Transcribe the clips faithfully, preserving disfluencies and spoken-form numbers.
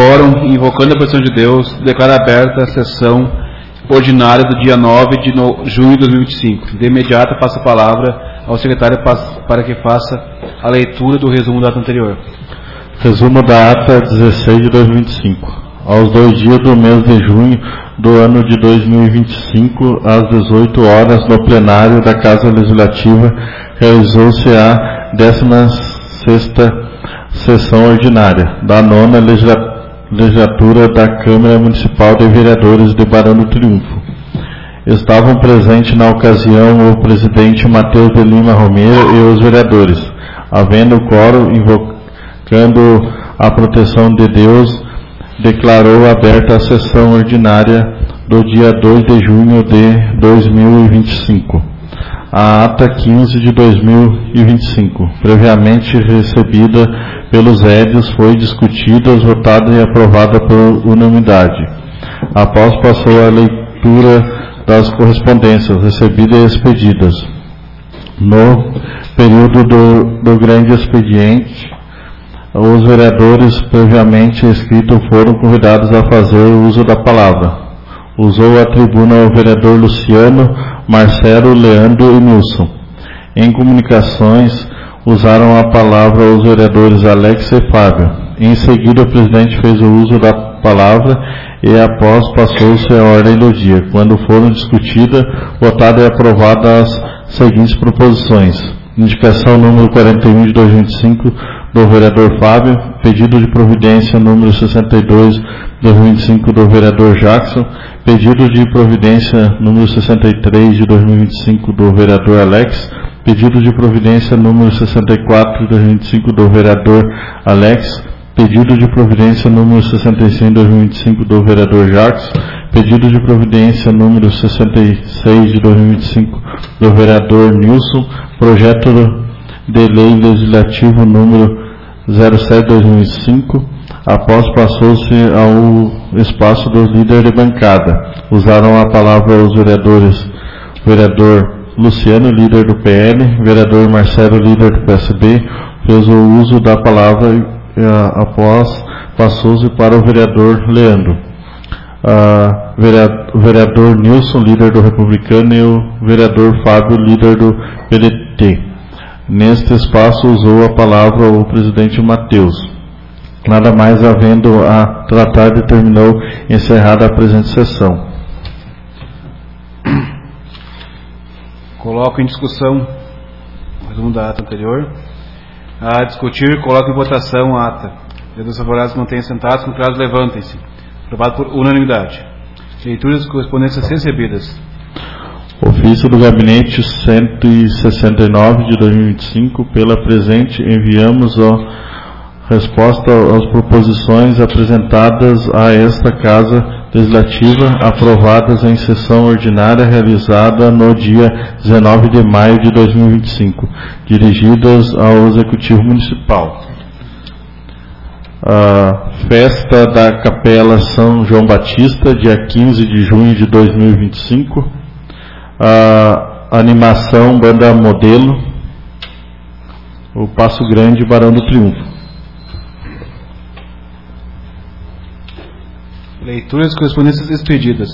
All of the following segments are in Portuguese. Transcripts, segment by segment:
quórum, invocando a proteção de Deus, declaro aberta a sessão ordinária do dia nove de junho de dois mil e vinte e cinco. De imediato, passo a palavra ao secretário para que faça a leitura do resumo da ata anterior. Resumo da ata dezesseis de dois mil e vinte e cinco. Aos dois dias do mês de junho do ano de dois mil e vinte e cinco, às dezoito horas, no plenário da Casa Legislativa, realizou-se a décima sexta sessão ordinária da nona legislatura da Câmara Municipal de Vereadores de Barão do Triunfo. Estavam presentes na ocasião o presidente Matheus de Lima Romero e os vereadores. Havendo quórum, invocando a proteção de Deus, declarou aberta a sessão ordinária do dia dois de junho de dois mil e vinte e cinco. A ata quinze de dois mil e vinte e cinco, previamente recebida pelos édios, foi discutida, votada e aprovada por unanimidade. Após passou a leitura das correspondências recebidas e expedidas. No período do, do grande expediente, os vereadores previamente inscritos foram convidados a fazer uso da palavra. Usou a tribuna o vereador Luciano, Marcelo, Leandro e Nilson. Em comunicações, usaram a palavra os vereadores Alex e Fábio. Em seguida, o presidente fez o uso da palavra e, após, passou-se a ordem do dia, quando foram discutidas, votadas e aprovadas as seguintes proposições. Indicação número quarenta e um de dois mil e vinte e cinco do vereador Fábio, pedido de providência número sessenta e dois de dois mil e vinte e cinco do vereador Jackson, pedido de providência número sessenta e três de dois mil e vinte e cinco do vereador Alex, pedido de providência número sessenta e quatro de dois mil e vinte e cinco do vereador Alex, pedido de providência número sessenta e cinco de dois mil e vinte e cinco do vereador Jackson, pedido de providência número sessenta e seis de dois mil e vinte e cinco do vereador Nilson, projeto de lei legislativo número zero sete de dois mil e vinte e cinco, após passou-se ao espaço dos líderes de bancada. Usaram a palavra os vereadores, vereador Luciano, líder do P L, vereador Marcelo, líder do P S B, fez o uso da palavra e, após, passou-se para o vereador Leandro. Uh, o vereador Nilson, líder do Republicano, e o vereador Fábio, líder do P D T. Neste espaço usou a palavra o presidente Matheus. Nada mais havendo a tratar, determinou encerrada a presente sessão. Coloco em discussão o resumo da ata anterior. A discutir, coloco em votação a ata. Vereadores favoráveis mantenham-se sentados, contrários levantem-se. Aprovado por unanimidade. Leitura das correspondências recebidas. Ofício do Gabinete cento e sessenta e nove de dois mil e vinte e cinco, pela presente enviamos a resposta às proposições apresentadas a esta Casa Legislativa, aprovadas em sessão ordinária realizada no dia dezenove de maio de dois mil e vinte e cinco, dirigidas ao Executivo Municipal. A festa da Capela São João Batista, dia quinze de junho de dois mil e vinte e cinco. A animação Banda Modelo, o Passo Grande, Barão do Triunfo. Leitura das correspondências expedidas.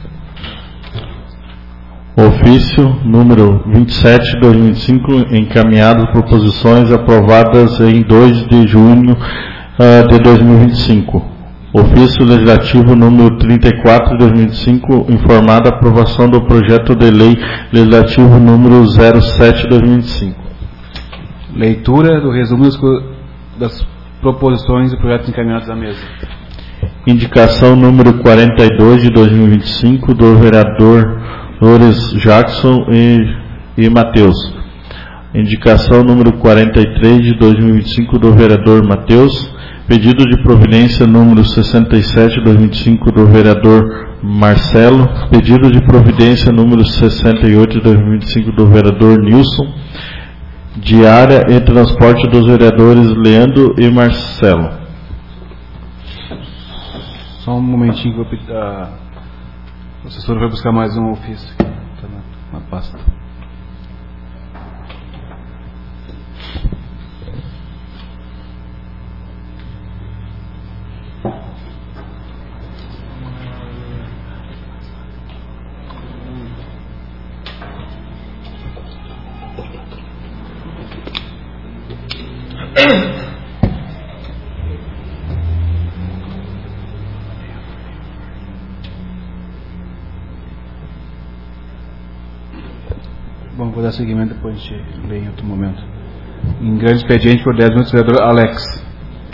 Ofício número vinte e sete de dois mil e vinte e cinco, encaminhado proposições aprovadas em dois de junho uh, de dois mil e vinte e cinco. Ofício Legislativo número trinta e quatro de dois mil e vinte e cinco, informada a aprovação do projeto de lei legislativo número zero sete de dois mil e vinte e cinco. Leitura do resumo das, das proposições e projetos encaminhados à mesa. Indicação número quarenta e dois de dois mil e vinte e cinco do vereador Loures Jackson e, e Matheus. Indicação número quarenta e três de dois mil e vinte e cinco do vereador Matheus. Pedido de providência número sessenta e sete de dois mil e vinte e cinco do vereador Marcelo. Pedido de providência número sessenta e oito de dois mil e vinte e cinco do vereador Nilson. Diária e transporte dos vereadores Leandro e Marcelo. Só um momentinho que eu vou pedir. A... O assessor vai buscar mais um ofício. Está na, na pasta. Bom, vou dar seguimento, depois a gente lê em outro momento. Em grande expediente, por dez minutos, vereador Alex.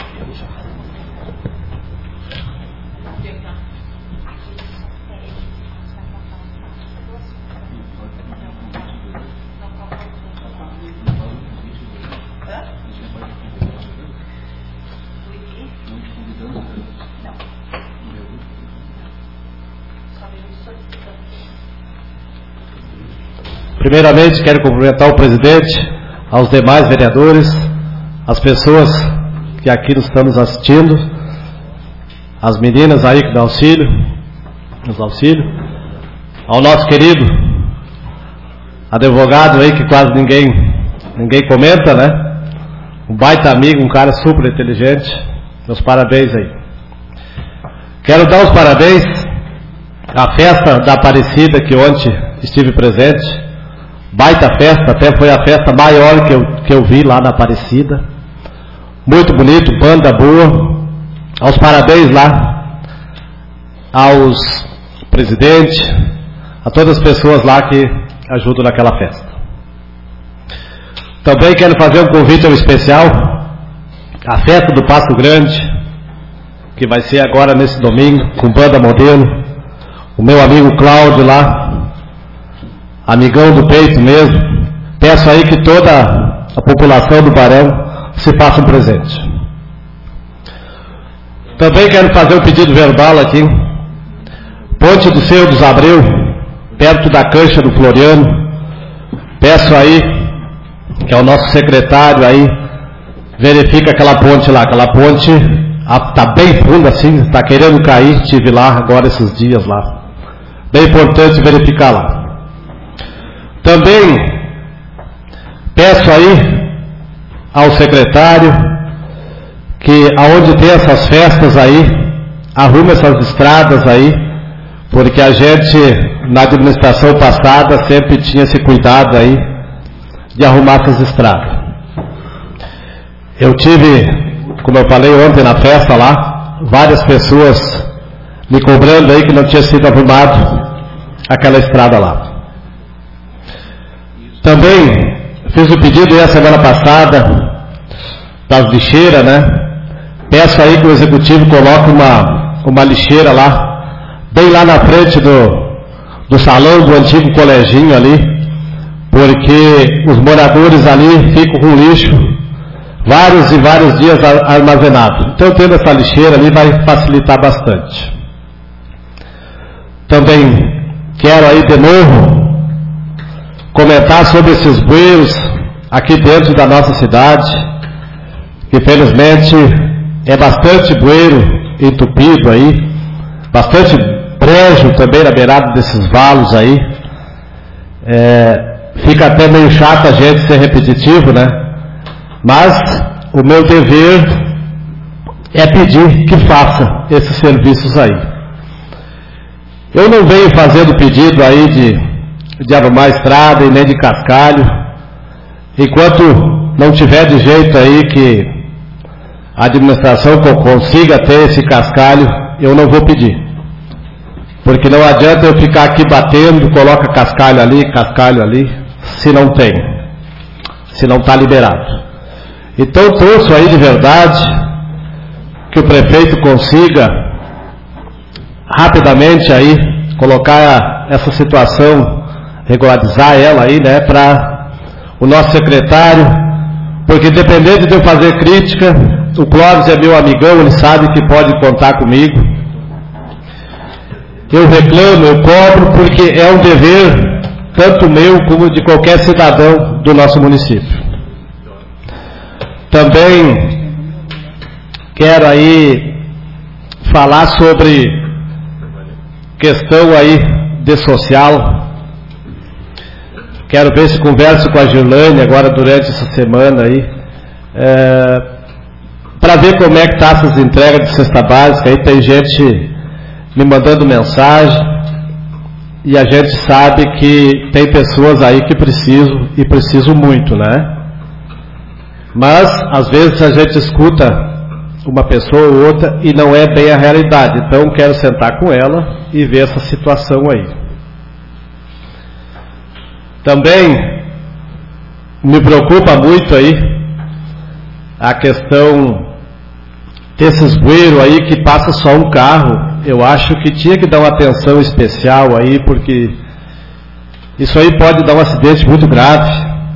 Primeiramente, quero cumprimentar o presidente, aos demais vereadores, as pessoas que aqui nos estão nos assistindo, as meninas aí que dão auxílio, nos auxílio, ao nosso querido advogado aí que quase ninguém, ninguém comenta, né? Um baita amigo, um cara super inteligente. Meus parabéns aí. Quero dar os parabéns à festa da Aparecida que ontem estive presente. Baita festa, até foi a festa maior que eu, que eu vi lá na Aparecida. Muito bonito, banda boa. Aos parabéns lá aos presidentes, a todas as pessoas lá que ajudam naquela festa. Também quero fazer um convite ao especial, a festa do Passo Grande, que vai ser agora nesse domingo, com banda modelo. O meu amigo Cláudio lá, amigão do peito mesmo. Peço aí que toda a população do Barão se faça um presente. Também quero fazer um pedido verbal aqui. Ponte do Senhor dos Abreu, perto da cancha do Floriano. Peço aí que é o nosso secretário aí verifica aquela ponte lá. Aquela ponte está bem funda assim, está querendo cair. Estive lá agora esses dias lá. Bem importante verificar lá. Também peço aí ao secretário que aonde tem essas festas aí, arrume essas estradas aí, porque a gente na administração passada sempre tinha esse cuidado aí de arrumar essas estradas. Eu tive, como eu falei ontem na festa lá, várias pessoas me cobrando aí que não tinha sido arrumado aquela estrada lá. Também fiz o pedido aí a semana passada das lixeiras, né? Peço aí que o executivo coloque uma, uma lixeira lá, bem lá na frente do, do salão do antigo coleginho ali, porque os moradores ali ficam com lixo vários e vários dias armazenado. Então, tendo essa lixeira ali vai facilitar bastante. Também quero aí de novo comentar sobre esses bueiros aqui dentro da nossa cidade, que felizmente é bastante bueiro entupido aí, bastante brejo também na beirada desses valos aí. É, fica até meio chato a gente ser repetitivo, né? Mas o meu dever é pedir que faça esses serviços aí. Eu não venho fazendo pedido aí de de arrumar estrada e nem de cascalho, enquanto não tiver de jeito aí que a administração consiga ter esse cascalho, eu não vou pedir, porque não adianta eu ficar aqui batendo, coloca cascalho ali, cascalho ali, se não tem, se não está liberado. Então torço aí de verdade que o prefeito consiga rapidamente aí colocar essa situação, regularizar ela aí, né, para o nosso secretário, porque independente de eu fazer crítica, o Clóvis é meu amigão, ele sabe que pode contar comigo. Eu reclamo, eu cobro, porque é um dever tanto meu como de qualquer cidadão do nosso município. Também quero aí falar sobre questão aí de social. Quero ver se converso com a Girlane agora durante essa semana aí, é, para ver como é que está essas entregas de cesta básica. Aí tem gente me mandando mensagem e a gente sabe que tem pessoas aí que precisam e precisam muito, né? Mas às vezes a gente escuta uma pessoa ou outra e não é bem a realidade. Então quero sentar com ela e ver essa situação aí. Também me preocupa muito aí a questão desses bueiros aí que passa só um carro. Eu acho que tinha que dar uma atenção especial aí, porque isso aí pode dar um acidente muito grave.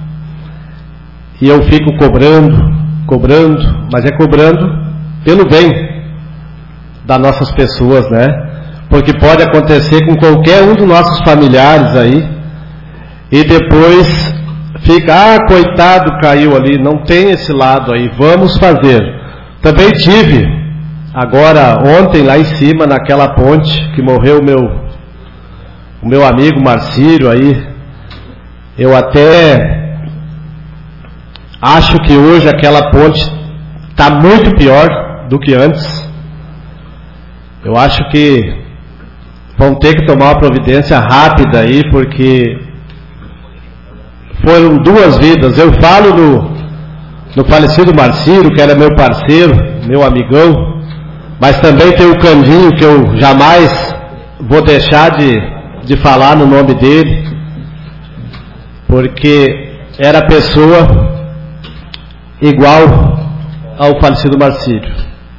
E eu fico cobrando, cobrando, mas é cobrando pelo bem das nossas pessoas, né? Porque pode acontecer com qualquer um dos nossos familiares aí, e depois fica, ah, coitado, caiu ali. Não tem esse lado aí, vamos fazer. Também tive, agora, ontem, lá em cima, naquela ponte, que morreu o meu, o meu amigo Marcílio aí. Eu até acho que hoje aquela ponte está muito pior do que antes. Eu acho que vão ter que tomar uma providência rápida aí, porque foram duas vidas. Eu falo no, no falecido Marcílio, que era meu parceiro, meu amigão, mas também tem o Candinho, que eu jamais vou deixar de, de falar no nome dele, porque era pessoa igual ao falecido Marcílio.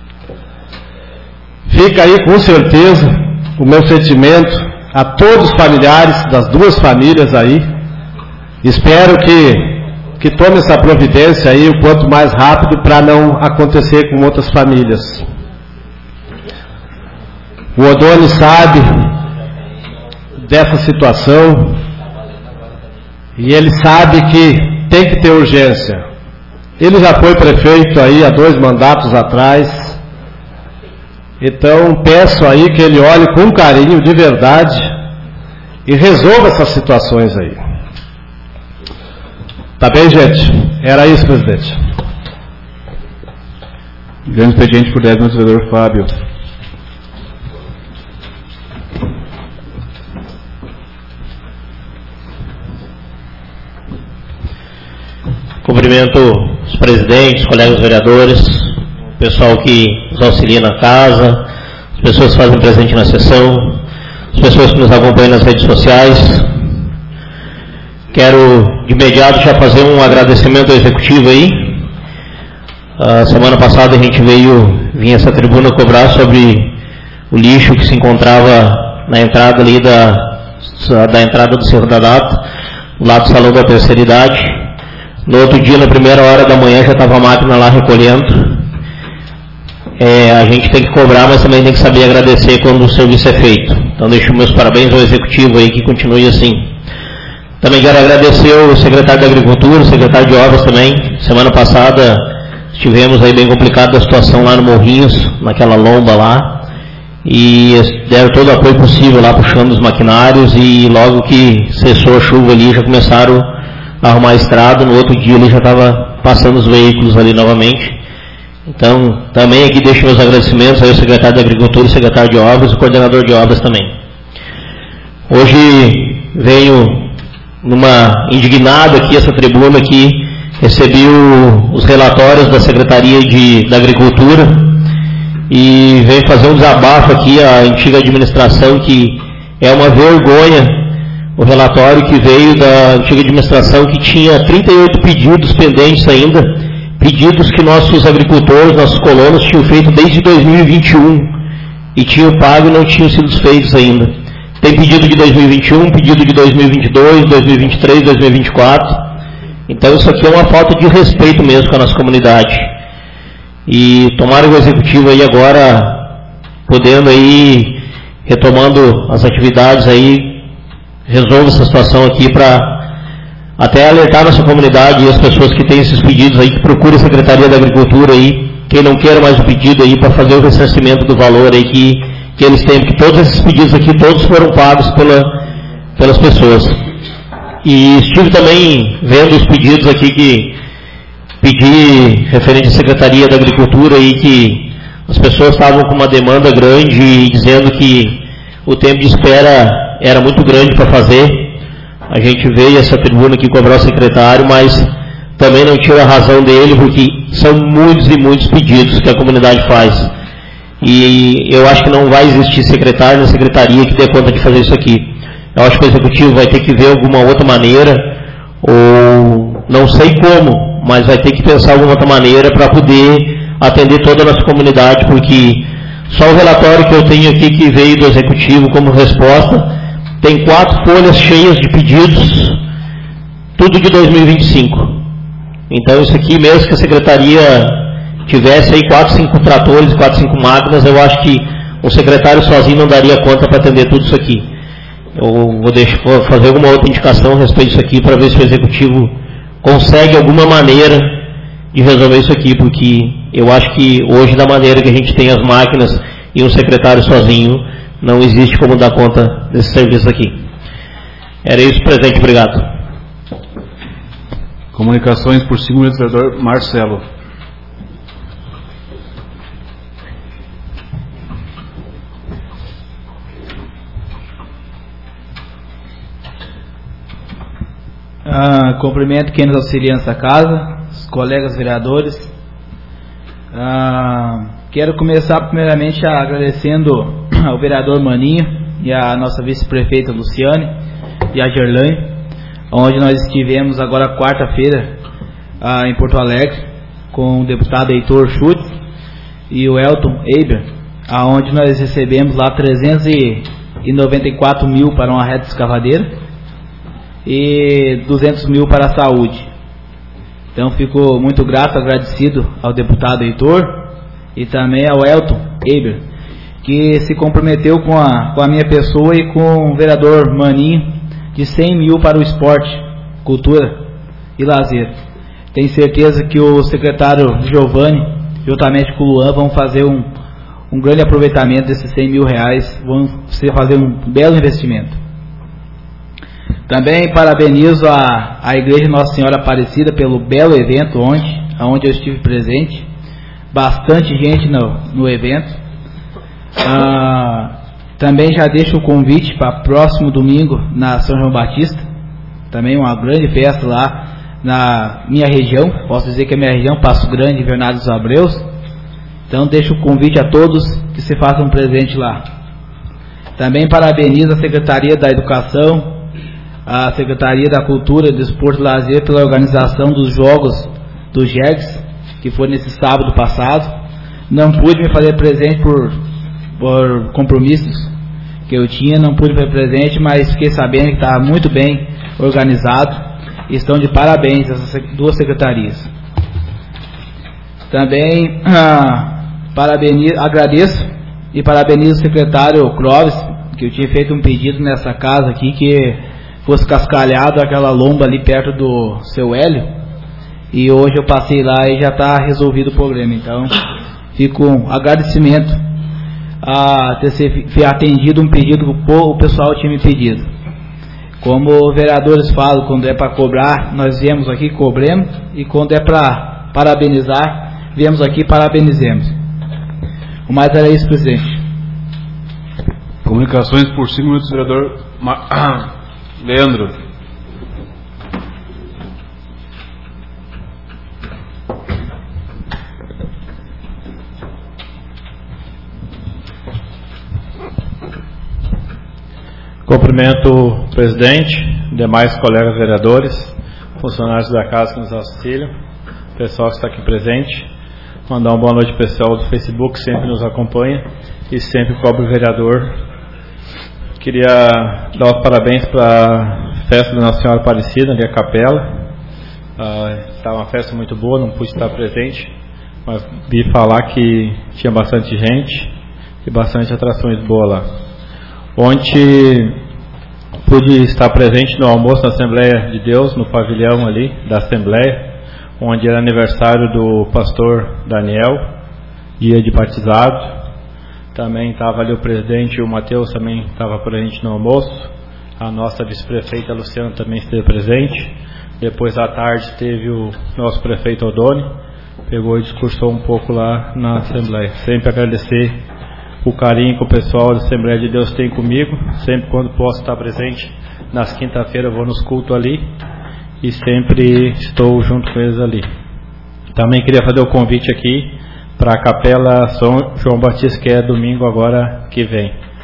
Fica aí com certeza o meu sentimento a todos os familiares das duas famílias aí. Espero que, que tome essa providência aí o quanto mais rápido para não acontecer com outras famílias. O Odoni sabe dessa situação e ele sabe que tem que ter urgência. Ele já foi prefeito aí há dois mandatos atrás. Então peço aí que ele olhe com carinho de verdade e resolva essas situações aí. Tá bem, gente? Era isso, presidente. Grande expediente por dez minutos, vereador Fábio. Cumprimento os presidentes, colegas vereadores, o pessoal que nos auxilia na casa, as pessoas que fazem presente na sessão, as pessoas que nos acompanham nas redes sociais. Quero de imediato já fazer um agradecimento ao executivo aí. A semana passada a gente veio, vinha essa tribuna cobrar sobre o lixo que se encontrava na entrada ali da, da entrada do Cerro da Data, lá do Salão da Terceira Idade. No outro dia, na primeira hora da manhã, já estava a máquina lá recolhendo. É, a gente tem que cobrar, mas também tem que saber agradecer quando o serviço é feito. Então deixo meus parabéns ao executivo aí, que continue assim. Também quero agradecer ao secretário da Agricultura, o secretário de Obras também. Semana passada estivemos aí bem complicado a situação lá no Morrinhos, naquela lomba lá, e deram todo o apoio possível lá, puxando os maquinários, e logo que cessou a chuva ali, já começaram a arrumar a estrada. No outro dia ali já estava passando os veículos ali novamente. Então, também aqui deixo meus agradecimentos ao secretário da Agricultura, o secretário de Obras e o coordenador de obras também. Hoje venho numa indignada aqui, essa tribuna aqui, recebi o, os relatórios da Secretaria de, da Agricultura e venho fazer um desabafo aqui à antiga administração, que é uma vergonha o relatório que veio da antiga administração, que tinha trinta e oito pedidos pendentes ainda, pedidos que nossos agricultores, nossos colonos tinham feito desde dois mil e vinte e um e tinham pago e não tinham sido feitos ainda. Tem pedido de dois mil e vinte e um, pedido de dois mil e vinte e dois, dois mil e vinte e três, dois mil e vinte e quatro. Então isso aqui é uma falta de respeito mesmo com a nossa comunidade. E tomara o executivo aí agora, podendo aí, retomando as atividades aí, resolva essa situação aqui para até alertar nossa comunidade e as pessoas que têm esses pedidos aí, que procurem a Secretaria da Agricultura aí, quem não queira mais o pedido aí, para fazer o ressarcimento do valor aí que, que eles têm, porque todos esses pedidos aqui, todos foram pagos pela, pelas pessoas. E estive também vendo os pedidos aqui que pedi referente à Secretaria da Agricultura aí, que as pessoas estavam com uma demanda grande e dizendo que o tempo de espera era muito grande para fazer. A gente veio essa tribuna aqui cobrar o secretário, mas também não tira a razão dele, porque são muitos e muitos pedidos que a comunidade faz. E eu acho que não vai existir secretário na secretaria que dê conta de fazer isso aqui. Eu acho que o Executivo vai ter que ver alguma outra maneira, ou não sei como, mas vai ter que pensar alguma outra maneira para poder atender toda a nossa comunidade, porque só o relatório que eu tenho aqui que veio do Executivo como resposta tem quatro folhas cheias de pedidos, tudo de dois mil e vinte e cinco. Então isso aqui, mesmo que a Secretaria tivesse aí quatro, cinco tratores, quatro, cinco máquinas, eu acho que o secretário sozinho não daria conta para atender tudo isso aqui. Eu vou, deixar, vou fazer alguma outra indicação a respeito disso aqui para ver se o Executivo consegue alguma maneira de resolver isso aqui, porque eu acho que hoje, da maneira que a gente tem as máquinas e um secretário sozinho, não existe como dar conta desse serviço aqui. Era isso, presidente. Obrigado. Comunicações por cinco minutos, vereador Marcelo. Ah, cumprimento quem nos auxilia nessa casa, os colegas vereadores. Ah, quero começar primeiramente agradecendo ao vereador Maninho e à nossa vice-prefeita Luciane e a Gerlane, onde nós estivemos agora quarta-feira ah, em Porto Alegre com o deputado Heitor Schutz e o Elton Eiber, aonde nós recebemos lá trezentos e noventa e quatro mil para uma reta escavadeira e duzentos mil para a saúde. Então fico muito grato, agradecido ao deputado Heitor e também ao Elton Eiber, que se comprometeu com a, com a minha pessoa e com o vereador Maninho de cem mil para o esporte, cultura e lazer. Tenho certeza que o secretário Giovanni, juntamente com o Luan, vão fazer um, um grande aproveitamento desses cem mil reais, vão fazer um belo investimento. Também parabenizo a, a Igreja Nossa Senhora Aparecida pelo belo evento ontem, onde eu estive presente. Bastante gente no, no evento. Ah, também já deixo o convite para próximo domingo na São João Batista. Também uma grande festa lá na minha região. Posso dizer que é a minha região, Passo Grande e Bernardo dos Abreus. Então deixo o convite a todos que se façam presente lá. Também parabenizo a Secretaria da Educação, a Secretaria da Cultura, Desporto e Lazer pela organização dos Jogos do Jergs, que foi nesse sábado passado. Não pude me fazer presente por, por compromissos que eu tinha, não pude me fazer presente, mas fiquei sabendo que estava muito bem organizado e estão de parabéns essas duas secretarias. Também ah, parabenizo, agradeço e parabenizo o secretário Clóvis, que eu tinha feito um pedido nessa casa aqui que fosse cascalhado aquela lomba ali perto do seu Hélio, e hoje eu passei lá e já está resolvido o problema. Então fico um agradecimento a ter ser atendido um pedido que o pessoal tinha me pedido. Como os vereadores falam, quando é para cobrar, nós viemos aqui, cobremos, e quando é para parabenizar, viemos aqui, parabenizemos. O mais era isso, presidente. Comunicações por cinco minutos, vereador Ma... Leandro. Cumprimento o presidente, demais colegas vereadores, funcionários da casa que nos auxiliam, pessoal que está aqui presente. Mandar uma boa noite ao pessoal do Facebook, sempre nos acompanha e sempre cobra o vereador. Queria dar os parabéns para a festa da Nossa Senhora Aparecida, ali a capela. Está uh, uma festa muito boa, não pude estar presente, mas vi falar que tinha bastante gente e bastante atrações boas lá. Ontem pude estar presente no almoço da Assembleia de Deus, no pavilhão ali da Assembleia, onde era aniversário do pastor Daniel, dia de batizado. Também estava ali o presidente, o Matheus também estava presente no almoço. A nossa vice-prefeita Luciana também esteve presente. Depois à tarde teve o nosso prefeito Odoni, pegou e discursou um pouco lá na Assembleia. Sempre agradecer o carinho que o pessoal da Assembleia de Deus tem comigo. Sempre quando posso estar presente, nas quinta-feiras eu vou nos cultos ali e sempre estou junto com eles ali. Também queria fazer o convite aqui para a Capela São João Batista, que é domingo agora que vem.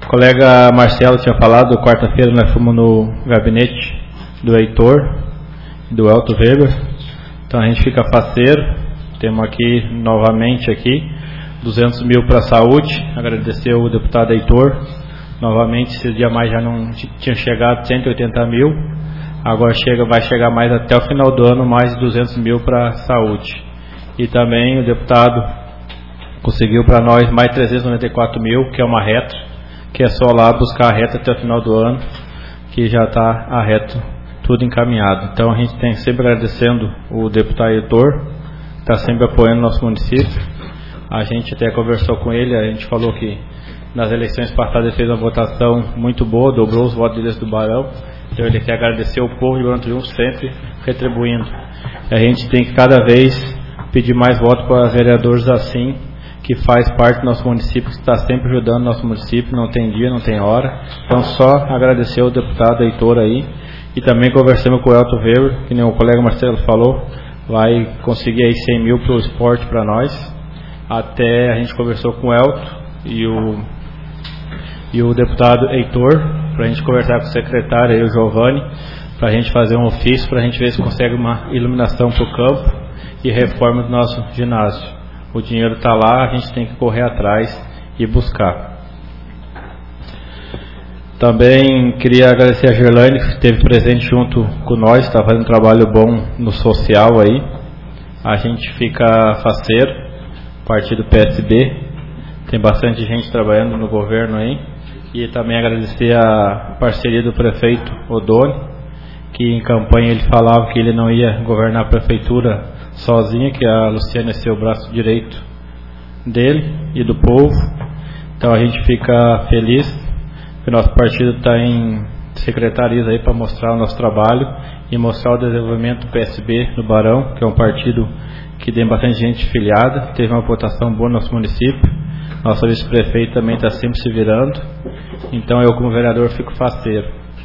O colega Marcelo tinha falado, quarta-feira nós fomos no gabinete do Heitor, do Elton Weber. Então a gente fica faceiro. Temos aqui, novamente aqui, duzentos mil para a saúde. Agradecer o deputado Heitor. Novamente, esse dia mais já não tinha chegado cento e oitenta mil. Agora chega, vai chegar mais até o final do ano, mais de duzentos mil para a saúde. E também o deputado conseguiu para nós mais trezentos e noventa e quatro mil, que é uma reta, que é só lá buscar a reta até o final do ano, que já está a reta tudo encaminhado. Então a gente tem sempre agradecendo o deputado Heitor, que está sempre apoiando o nosso município. A gente até conversou com ele, a gente falou que nas eleições passadas ele fez uma votação muito boa, dobrou os votos dele do Barão. Então ele quer agradecer o povo de Barão Triunfo, sempre retribuindo. A gente tem que cada vez pedir mais votos para vereadores assim, que faz parte do nosso município, que está sempre ajudando o nosso município, não tem dia, não tem hora. Então só agradecer ao deputado Heitor aí. E também conversamos com o Elton Weber, que nem o colega Marcelo falou, vai conseguir aí cem mil para o esporte para nós. Até a gente conversou com o Elton e o, e o deputado Heitor, para a gente conversar com o secretário aí, o Giovanni, para a gente fazer um ofício, para a gente ver se consegue uma iluminação para o campo e reforma do nosso ginásio. O dinheiro está lá, a gente tem que correr atrás e buscar. Também queria agradecer a Gerlaine, que esteve presente junto com nós, está fazendo um trabalho bom no social aí. A gente fica faceiro, partido P S B, tem bastante gente trabalhando no governo aí. E também agradecer a parceria do prefeito Odoni, que em campanha ele falava que ele não ia governar a prefeitura sozinha, que a Luciana ia ser o braço direito dele e do povo. Então a gente fica feliz que o nosso partido está em secretarias aí para mostrar o nosso trabalho e mostrar o desenvolvimento do P S B no Barão, que é um partido que tem bastante gente filiada, teve uma votação boa no nosso município. Nosso vice-prefeito também está sempre se virando. Então eu, como vereador, fico faceiro.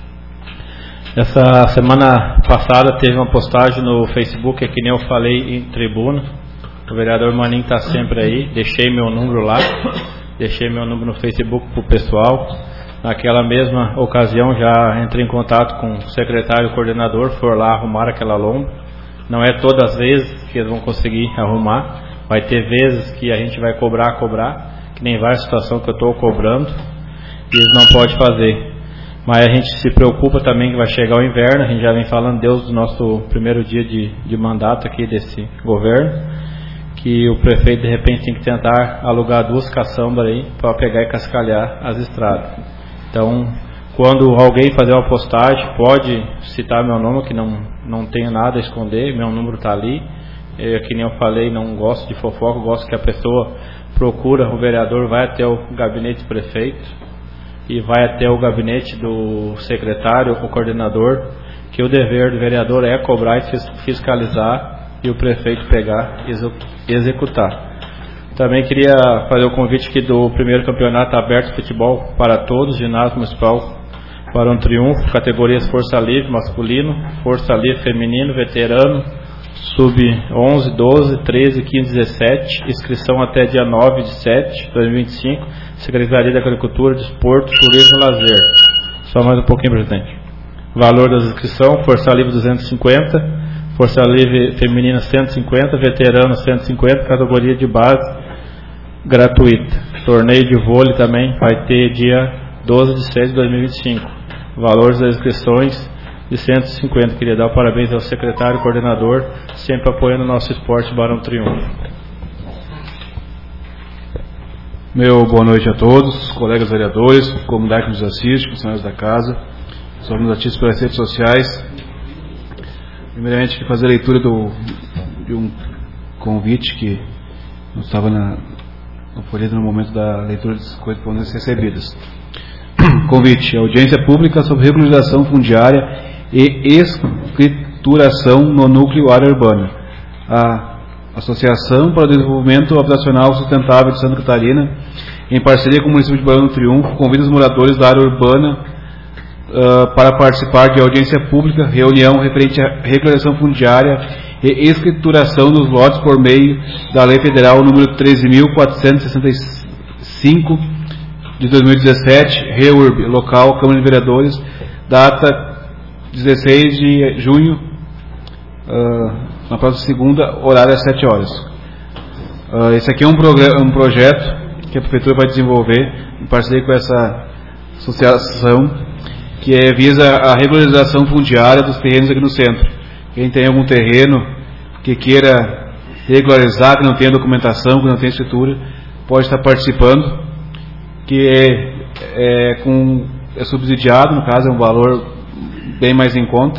Essa semana passada teve uma postagem no Facebook, é que nem eu falei em tribuna. O vereador Maninho está sempre aí. Deixei meu número lá. Deixei meu número no Facebook para o pessoal. Naquela mesma ocasião já entrei em contato com o secretário e o coordenador, foram lá arrumar aquela lomba. Não é todas as vezes que eles vão conseguir arrumar. Vai ter vezes que a gente vai cobrar, cobrar. Que nem várias situações que eu estou cobrando. E eles não podem fazer. Mas a gente se preocupa também que vai chegar o inverno. A gente já vem falando desde o nosso primeiro dia de, de mandato aqui desse governo, que o prefeito de repente tem que tentar alugar duas caçambas aí para pegar e cascalhar as estradas. Então, quando alguém fazer uma postagem, pode citar meu nome, que não, não tenho nada a esconder, meu número está ali. Eu, que nem eu falei, não gosto de fofoca, gosto que a pessoa procura o vereador, vai até o gabinete do prefeito e vai até o gabinete do secretário ou coordenador, que o dever do vereador é cobrar e fiscalizar e o prefeito pegar e executar. Também queria fazer o convite aqui do primeiro campeonato aberto de futebol para todos, ginásio municipal Barão Triunfo, categorias Força Livre masculino, Força Livre feminino, veterano, sub onze, doze, treze, quinze, dezessete, inscrição até dia nove de setembro de dois mil e vinte e cinco, Secretaria da Agricultura, Desporto, Turismo e Lazer. Só mais um pouquinho, presidente. Valor das inscrições: Força Livre duzentos e cinquenta, Força Livre feminina cento e cinquenta, veterano cento e cinquenta, categoria de base gratuita. Torneio de vôlei também vai ter dia doze de setembro de dois mil e vinte e cinco. Valores das inscrições de cento e cinquenta. Queria dar parabéns ao secretário e coordenador, sempre apoiando o nosso esporte Barão Triunfo. Meu boa noite a todos, colegas vereadores, comunidade que nos assiste, funcionários da casa, só nos assistem pelas redes sociais. Primeiramente, que fazer a leitura do, de um convite que não estava na, no folheto no momento da leitura das correspondências recebidas. Convite: audiência pública sobre regularização fundiária e escrituração no núcleo área urbana. A Associação para o Desenvolvimento Habitacional Sustentável de Santa Catarina, em parceria com o município de Barão do Triunfo, convida os moradores da área urbana uh, para participar de audiência pública, reunião referente à regularização fundiária e escrituração dos lotes por meio da Lei Federal número treze mil quatrocentos e sessenta e cinco, de dois mil e dezessete, REURB, local, Câmara de Vereadores, data dezesseis de junho, uh, na próxima segunda, horário às sete horas. Uh, esse aqui é um, um projeto que a Prefeitura vai desenvolver em parceria com essa associação, que é, visa a regularização fundiária dos terrenos aqui no centro. Quem tem algum terreno que queira regularizar, que não tenha documentação, que não tenha escritura, pode estar participando, que é, é, com, é subsidiado, no caso é um valor bem mais em conta,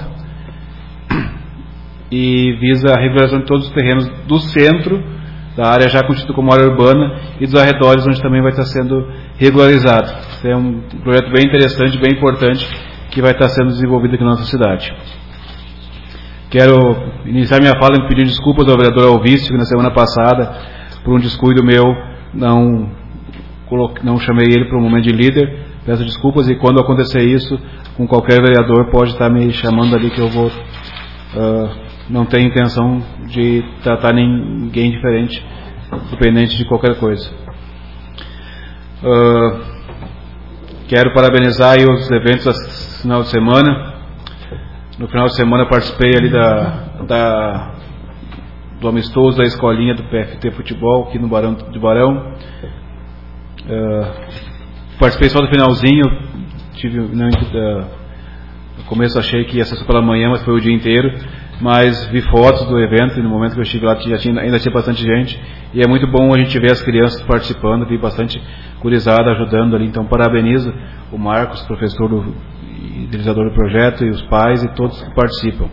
e visa a regularização de todos os terrenos do centro, da área já constituída como área urbana, e dos arredores, onde também vai estar sendo regularizado. Esse é um projeto bem interessante, bem importante, que vai estar sendo desenvolvido aqui na nossa cidade. Quero iniciar minha fala em pedir desculpas ao vereador Alvício, que na semana passada, por um descuido meu, não, coloquei, não chamei ele para um momento de líder. Peço desculpas, e quando acontecer isso, com qualquer vereador pode estar me chamando ali, que eu vou... Uh, não tenho intenção de tratar ninguém diferente, independente de qualquer coisa. Uh, quero parabenizar aí os eventos do final de semana. No final de semana participei ali da, da, do amistoso da escolinha do P F T Futebol, aqui no Barão de Barão. Uh, participei só do finalzinho, tive, não, uh, no começo achei que ia ser só pela manhã, mas foi o dia inteiro. Mas vi fotos do evento, e no momento que eu estive lá já tinha, ainda tinha bastante gente, e é muito bom a gente ver as crianças participando, vi bastante gurizada ajudando ali. Então parabenizo o Marcos, professor do, e idealizador do projeto, e os pais e todos que participam.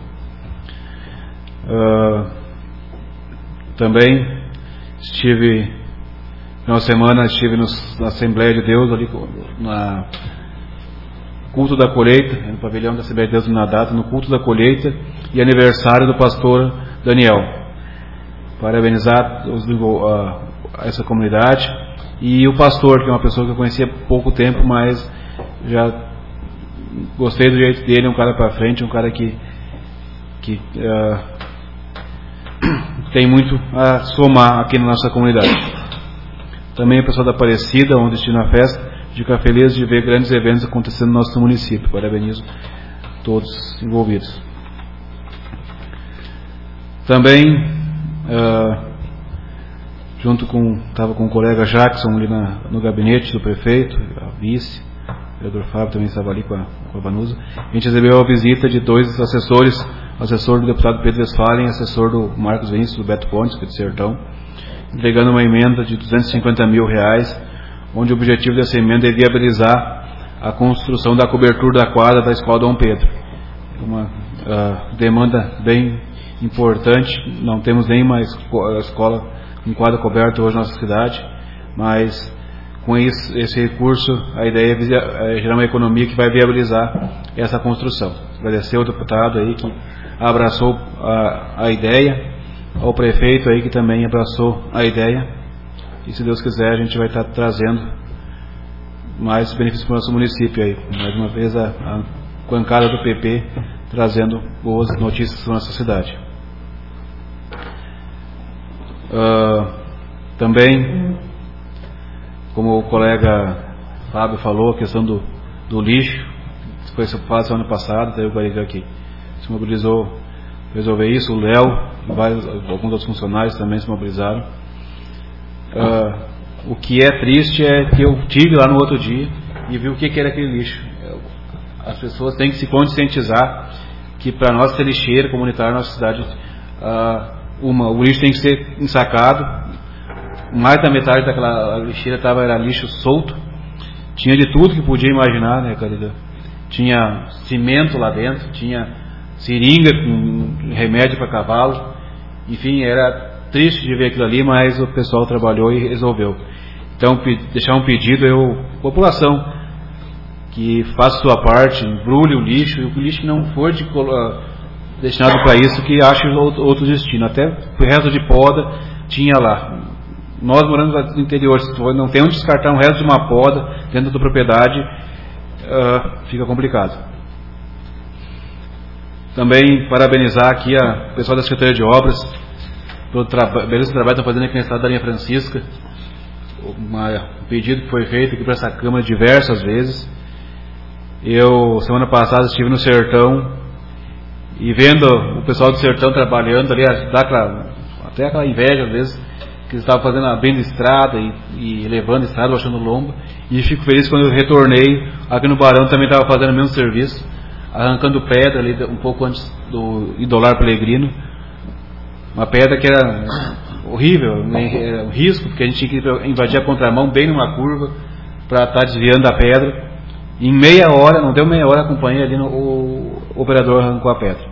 Uh, também estive, no final de semana, estive nos, na Assembleia de Deus, ali na culto da colheita, no pavilhão da Assembleia de Deus na data, no culto da colheita e aniversário do pastor Daniel. Parabenizar os, a, a essa comunidade, e o pastor, que é uma pessoa que eu conhecia há pouco tempo, mas já gostei do jeito dele, é um cara para frente, um cara que, que uh, tem muito a somar aqui na nossa comunidade. Também o pessoal da Aparecida, onde estive na festa, fico feliz de ver grandes eventos acontecendo no nosso município. Parabenizo todos envolvidos. Também, uh, junto com, estava com o colega Jackson ali na, no gabinete do prefeito, a vice, o vereador Fábio também estava ali com a, com a Vanusa. A gente recebeu a visita de dois assessores, assessor do deputado Pedro Westphalen e assessor do Marcos Vinícius, do Beto Pontes, que é do Sertão, entregando uma emenda de duzentos e cinquenta mil reais, onde o objetivo dessa emenda é viabilizar a construção da cobertura da quadra da Escola Dom Pedro. Uma uh, demanda bem importante. Não temos nenhuma escola com quadra coberta hoje na nossa cidade, mas com isso, esse recurso, a ideia é gerar uma economia que vai viabilizar essa construção. Agradecer ao deputado aí que abraçou a, a ideia, ao prefeito aí que também abraçou a ideia. E se Deus quiser, a gente vai estar trazendo mais benefícios para o nosso município aí. Mais uma vez a, a bancada do P P trazendo boas notícias para a nossa cidade. Uh, também, como o colega Fábio falou, a questão do, do lixo, foi falado semana passada, até o Guarigã aqui se mobilizou para resolver isso. O Léo e vários, alguns outros funcionários também se mobilizaram. Uh, o que é triste é que eu tive lá no outro dia e vi o que, que era aquele lixo. As pessoas têm que se conscientizar que para nós ser lixeira comunitária na nossa cidade, uh, uma, o lixo tem que ser ensacado. Mais da metade daquela lixeira tava, era lixo solto. Tinha de tudo que podia imaginar, né, Carida? Tinha cimento lá dentro, tinha seringa com remédio para cavalo. Enfim, era triste de ver aquilo ali, mas o pessoal trabalhou e resolveu. Então, deixar um pedido, eu, população, que faça sua parte, embrulhe o lixo, e o lixo que não for de, uh, destinado para isso, que ache outro, outro destino. Até o resto de poda tinha lá. Nós moramos no interior, se não tem onde descartar um resto de uma poda dentro da propriedade, uh, fica complicado. Também parabenizar aqui a pessoal da Secretaria de Obras pelo traba belíssimo trabalho que estão fazendo aqui na estrada da linha Francisca. uma, um pedido que foi feito aqui para essa Câmara diversas vezes. Eu, semana passada, estive no Sertão e vendo o pessoal do Sertão trabalhando ali, dá aquela, até aquela inveja às vezes, que eles estavam fazendo, abrindo estrada e, e levando estrada, baixando lomba. E fico feliz quando eu retornei aqui no Barão, também estava fazendo o mesmo serviço, arrancando pedra ali um pouco antes do Idolar Pelegrino. Uma pedra que era horrível, era um risco, porque a gente tinha que invadir a contramão bem numa curva para estar desviando a pedra. Em meia hora, não deu meia hora, acompanhei ali, no, o, o operador arrancou a pedra.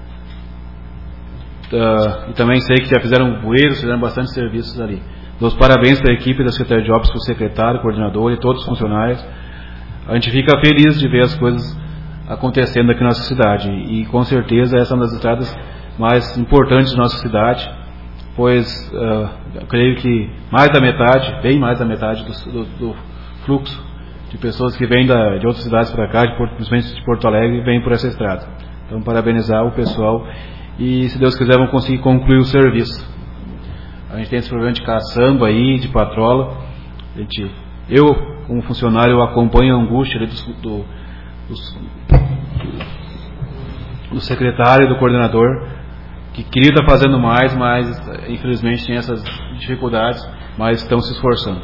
Uh, e também sei que já fizeram bueiros, fizeram bastante serviços ali. Dou os parabéns para a equipe da Secretaria de Obras, para o secretário, o coordenador e todos os funcionários. A gente fica feliz de ver as coisas acontecendo aqui na nossa cidade. E com certeza essa é uma das estradas mais importantes da nossa cidade, pois uh, eu creio que mais da metade, bem mais da metade do, do, do fluxo de pessoas que vêm da, de outras cidades para cá, de Porto, principalmente de Porto Alegre, vêm por essa estrada. Então, parabenizar o pessoal e, se Deus quiser, vão conseguir concluir o serviço. A gente tem esse problema de caçamba aí, de patrola. A gente, eu, como funcionário, eu acompanho a angústia ali do, do, dos, do secretário e do coordenador, que queria estar fazendo mais, mas infelizmente tem essas dificuldades, mas estão se esforçando.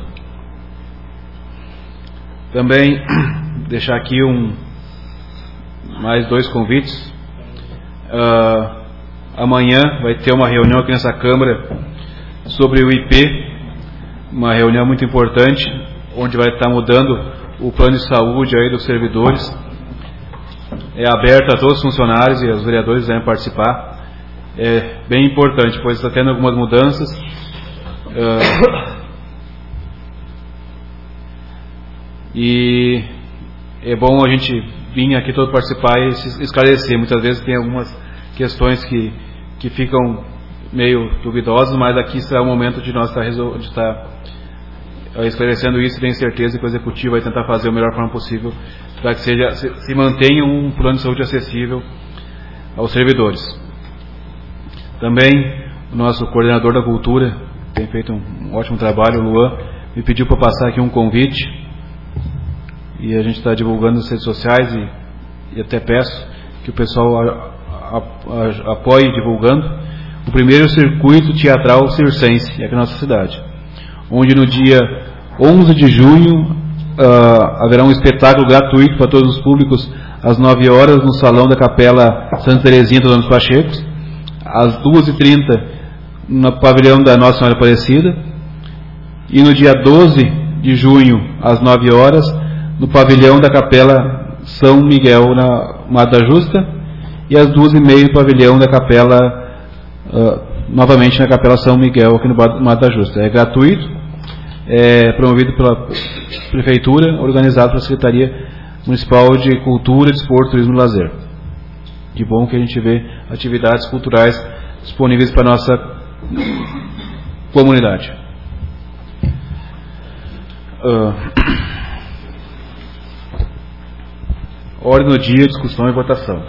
Também deixar aqui um, mais dois convites. Uh, amanhã vai ter uma reunião aqui nessa Câmara sobre o I P, uma reunião muito importante, onde vai estar mudando o plano de saúde aí dos servidores. É aberto a todos os funcionários e os vereadores devem participar. É bem importante, pois está tendo algumas mudanças. Uh, e é bom a gente vir aqui todo participar e se esclarecer. Muitas vezes tem algumas questões que, que ficam meio duvidosas, mas aqui será o momento de nós estar, resol... de estar esclarecendo isso, e tenho certeza que o Executivo vai tentar fazer a melhor forma possível para que seja, se, se mantenha um plano de saúde acessível aos servidores. Também o nosso coordenador da cultura tem feito um, um ótimo trabalho, o Luan, me pediu para passar aqui um convite, e a gente está divulgando nas redes sociais, e, e até peço que o pessoal a, a, a, apoie divulgando o primeiro circuito teatral circense aqui na nossa cidade, onde no dia onze de junho uh, haverá um espetáculo gratuito para todos os públicos às nove horas no salão da Capela Santa Terezinha dos Anos Pachecos, às duas e trinta no pavilhão da Nossa Senhora Aparecida, e no dia doze de junho às nove horas no pavilhão da Capela São Miguel na Mata Justa, e às duas e meia no pavilhão da Capela uh, novamente na Capela São Miguel aqui no Mata Justa. É gratuito, é promovido pela Prefeitura, organizado pela Secretaria Municipal de Cultura, Desporto, Turismo e Lazer. Que bom que a gente vê atividades culturais disponíveis para a nossa comunidade. Uh, ordem do dia, discussão e votação.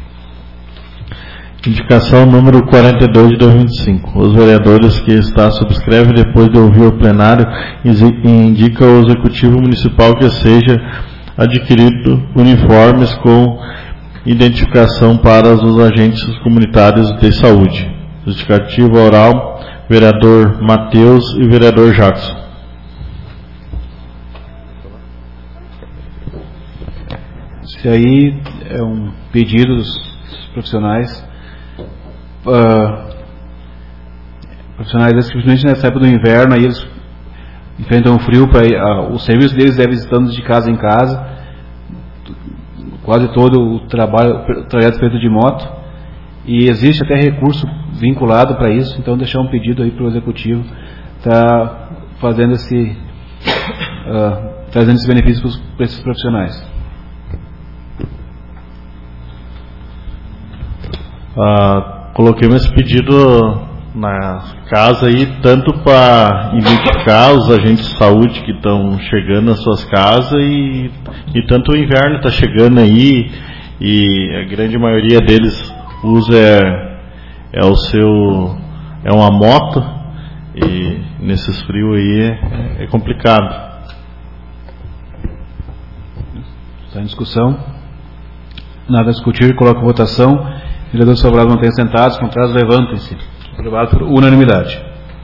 Indicação número quarenta e dois de dois mil e vinte e cinco. Os vereadores que está subscreve, depois de ouvir o plenário, indica ao Executivo Municipal que seja adquirido uniformes com identificação para os agentes comunitários de saúde. Justificativa oral, vereador Matheus e vereador Jackson. Isso aí é um pedido dos profissionais. Uh, profissionais, simplesmente nessa época do inverno, aí eles enfrentam o frio, pra, uh, o serviço deles deve estando de casa em casa, quase todo o trabalho, o trajeto feito de moto, e existe até recurso vinculado para isso. Então deixar um pedido aí para o Executivo tá fazendo esse uh, trazendo esse benefício para esses profissionais. Uh, coloquei esse pedido na casa aí, tanto para identificar os agentes de saúde que estão chegando nas suas casas, e, e tanto o inverno está chegando aí, e a grande maioria deles usa é, é o seu é uma moto, e nesses frios aí é, é complicado. Está em discussão. Nada a discutir, coloco a votação. Vereadores favoráveis mantêm sentados, contrários levantem-se. Aprovado por unanimidade.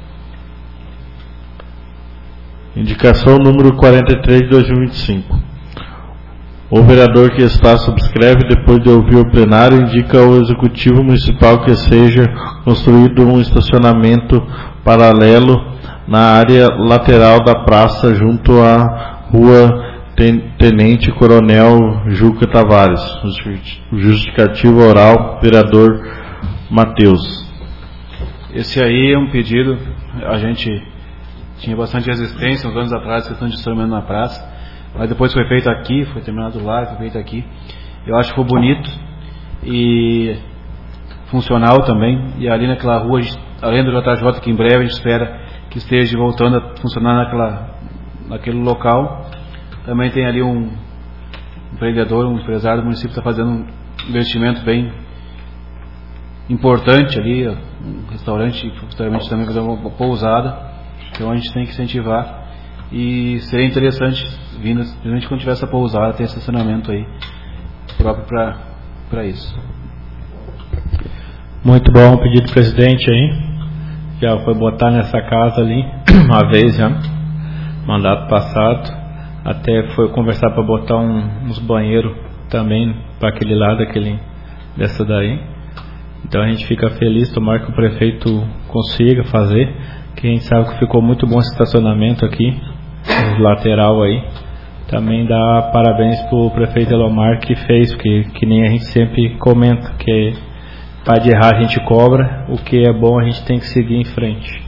Indicação número quarenta e três de dois mil e vinte e cinco. O vereador que está subscreve, depois de ouvir o plenário, indica ao Executivo Municipal que seja construído um estacionamento paralelo na área lateral da praça, junto à rua Tenente Coronel Juca Tavares. Justificativa oral, vereador Matheus. Esse aí é um pedido, a gente tinha bastante resistência uns anos atrás, questão de estacionamento na praça. Mas depois foi feito aqui, foi terminado lá, foi feito aqui. Eu acho que ficou bonito e funcional também. E ali naquela rua, além do J J, que em breve a gente espera que esteja voltando a funcionar naquela, naquele local, também tem ali um empreendedor, um empresário do município que está fazendo um investimento bem importante ali, um restaurante, futuramente também fazer uma pousada. Então a gente tem que incentivar. E seria interessante, vindo, principalmente quando tiver essa pousada, ter estacionamento aí próprio para isso. Muito bom o pedido do presidente aí. Já foi botar nessa casa ali uma vez já, mandato passado. Até foi conversar para botar um, uns banheiros também para aquele lado, aquele, dessa daí. Então a gente fica feliz, tomara que o prefeito consiga fazer, que a gente sabe que ficou muito bom esse estacionamento aqui, lateral aí. Também dá parabéns pro prefeito Elomar que fez, porque que nem a gente sempre comenta, que para de errar a gente cobra, o que é bom a gente tem que seguir em frente.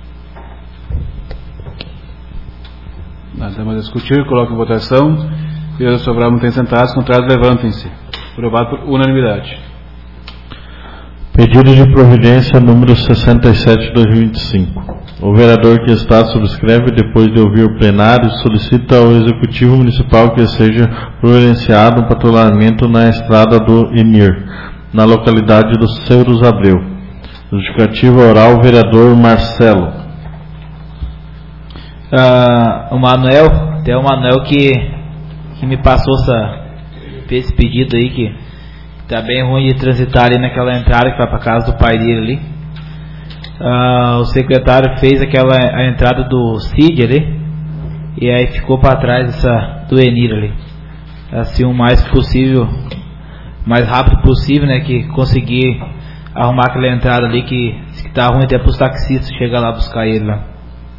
Nada mais a discutir, coloco em votação. Vereadores favoráveis mantêm sentados, contrários levantem-se. Aprovado por unanimidade. Pedido de providência número sessenta e sete de dois mil e vinte e cinco. O vereador que está subscreve, depois de ouvir o plenário, solicita ao Executivo Municipal que seja providenciado um patrulhamento na estrada do Enir, na localidade do Ceuros Abreu. Justificativa oral, vereador Marcelo. Uh, o Manuel, até o Manuel que, que me passou essa, esse pedido aí, que tá bem ruim de transitar ali naquela entrada que vai para casa do pai dele ali. Uh, o secretário fez aquela a entrada do Cid ali e aí ficou para trás essa do Enir ali. Assim, o mais possível, mais rápido possível, né, que conseguir arrumar aquela entrada ali que, que tá ruim até para os taxistas chegar lá buscar ele lá.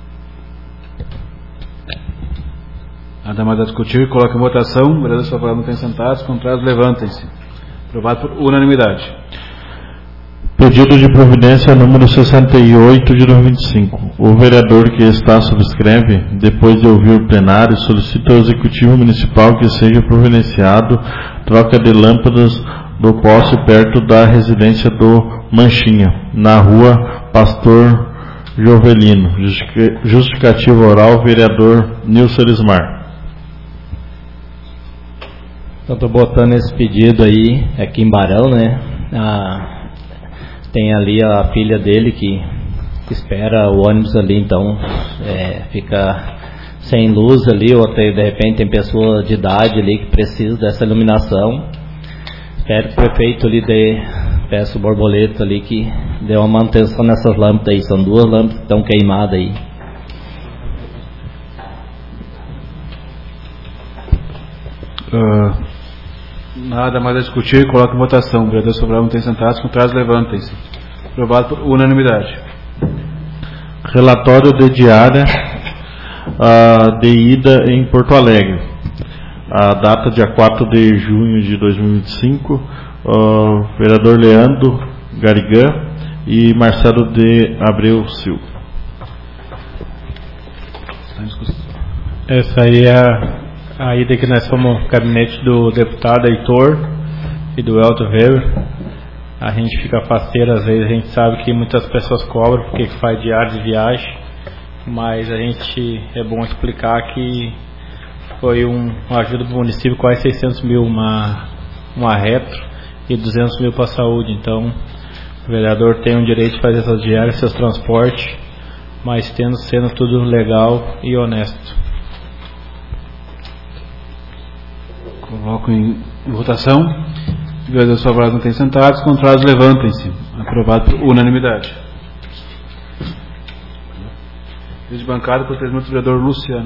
Nada mais a discutir, coloque em votação. Vereadores favoráveis mantêm sentados, contrários levantem-se. Aprovado por unanimidade. Pedido de providência número sessenta e oito de dois mil e vinte e cinco. O vereador que está subscreve, depois de ouvir o plenário, solicita ao Executivo Municipal que seja providenciado troca de lâmpadas do poste perto da residência do Manchinha, na rua Pastor Jovelino. Justificativa oral, vereador Nilson Elismar. Eu estou botando esse pedido aí, aqui em Barão, né? Ah, tem ali a filha dele que, que espera o ônibus ali, então é, fica sem luz ali, ou até, de repente tem pessoa de idade ali que precisa dessa iluminação. Espero que o prefeito ali dê, peça o borboleta ali que dê uma manutenção nessas lâmpadas aí, são duas lâmpadas que estão queimadas aí. Uh, nada mais a discutir, coloque em votação. Vereadores favoráveis mantêm sentados, contrários levantem-se. Aprovado por unanimidade. Relatório de diária uh, de ida em Porto Alegre. A data dia quatro de junho de dois mil e vinte e cinco. Uh, vereador Leandro Garigã e Marcelo de Abreu Silva. Essa aí é a ida que nós fomos no gabinete do deputado Heitor e do Elton Weber. A gente fica faceiro, às vezes a gente sabe que muitas pessoas cobram porque faz diário de viagem, mas a gente é bom explicar que foi um, uma ajuda para o município, quase seiscentos mil, uma, uma retro e duzentos mil para a saúde. Então o vereador tem o direito de fazer essas diárias, seus transportes, mas tendo, sendo tudo legal e honesto. Coloco em votação. Vereadores favoráveis mantêm sentados, contrários levantem-se. Aprovado por unanimidade. Presidente de bancada, por três minutos, o vereador Luciano.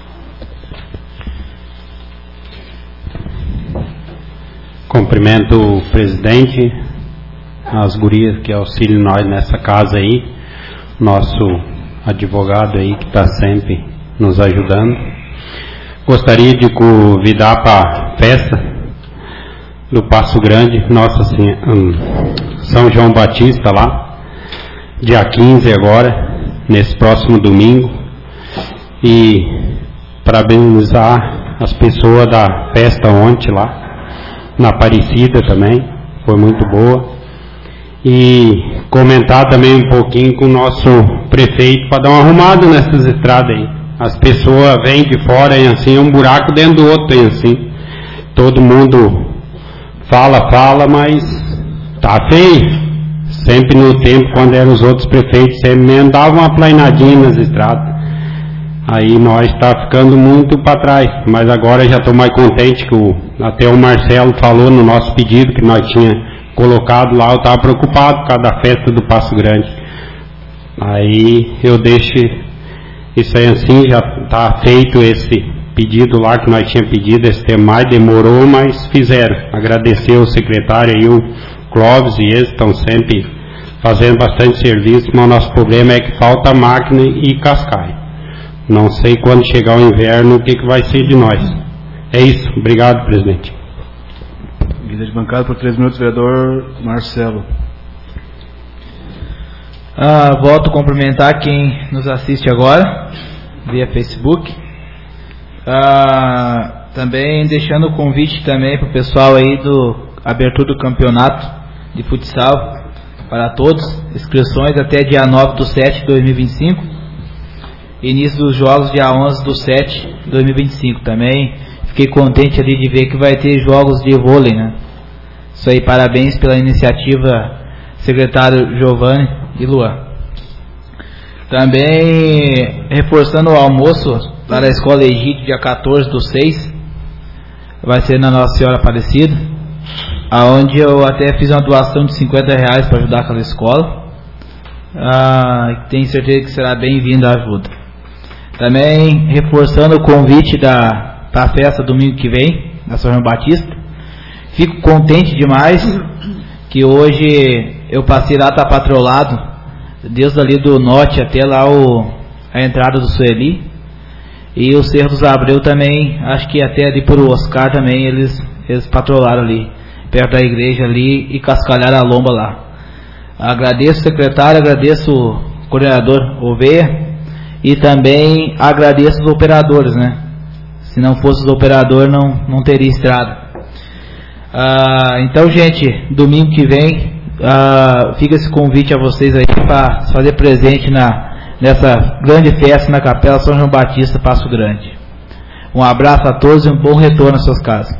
Cumprimento o presidente, as gurias que auxiliam nós nessa casa aí, nosso advogado aí que está sempre nos ajudando. Gostaria de convidar para a festa do Passo Grande, Nossa Senhora, São João Batista lá, dia quinze agora, nesse próximo domingo, e parabenizar as pessoas da festa ontem lá, na Aparecida também, foi muito boa, e comentar também um pouquinho com o nosso prefeito para dar uma arrumada nessas estradas aí. As pessoas vêm de fora e assim, um buraco dentro do outro e assim, todo mundo fala, fala, mas tá feio. Sempre no tempo, quando eram os outros prefeitos, sempre mesmo davam uma plainadinha nas estradas. Aí nós está ficando muito para trás, mas agora já estou mais contente que o, até o Marcelo falou no nosso pedido que nós tinha colocado lá, eu estava preocupado por causa da festa do Passo Grande. Aí eu deixo isso aí assim, já está feito esse pedido lá que nós tínhamos pedido, esse tempo mais demorou, mas fizeram. Agradecer ao secretário aí, o Clóvis, e eles estão sempre fazendo bastante serviço, mas o nosso problema é que falta máquina e cascalho. Não sei quando chegar o inverno o que, que vai ser de nós. É isso. Obrigado, presidente. Líder de bancada por três minutos, vereador Marcelo. Ah, volto a cumprimentar quem nos assiste agora via Facebook. Ah, também deixando o convite também para o pessoal aí do abertura do campeonato de futsal para todos. Inscrições até dia nove do sete de dois mil e vinte e cinco. Início dos jogos dia onze do sete de dois mil e vinte e cinco também. Fiquei contente ali de ver que vai ter jogos de vôlei, né? Isso aí, parabéns pela iniciativa, secretário Giovanni e Luan. Também reforçando o almoço para a Escola Egídio, dia quatorze do seis, vai ser na Nossa Senhora Aparecida, aonde eu até fiz uma doação de cinquenta reais para ajudar aquela escola. Ah, tenho certeza que será bem-vinda a ajuda. Também reforçando o convite da, da festa domingo que vem, da São João Batista. Fico contente demais que hoje eu passei lá, tá patrolado, desde ali do norte até lá o, a entrada do Sueli. E o Cerro dos Abreu também, acho que até ali por Oscar também eles, eles patrolaram ali, perto da igreja ali, e cascalharam a lomba lá. Agradeço o secretário, agradeço o coordenador Oveia e também agradeço os operadores, né? Se não fosse os operadores não, não teria estrada. Ah, então, gente, domingo que vem ah, fica esse convite a vocês aí para se fazer presente na, nessa grande festa na Capela São João Batista, Passo Grande. Um abraço a todos e um bom retorno às suas casas.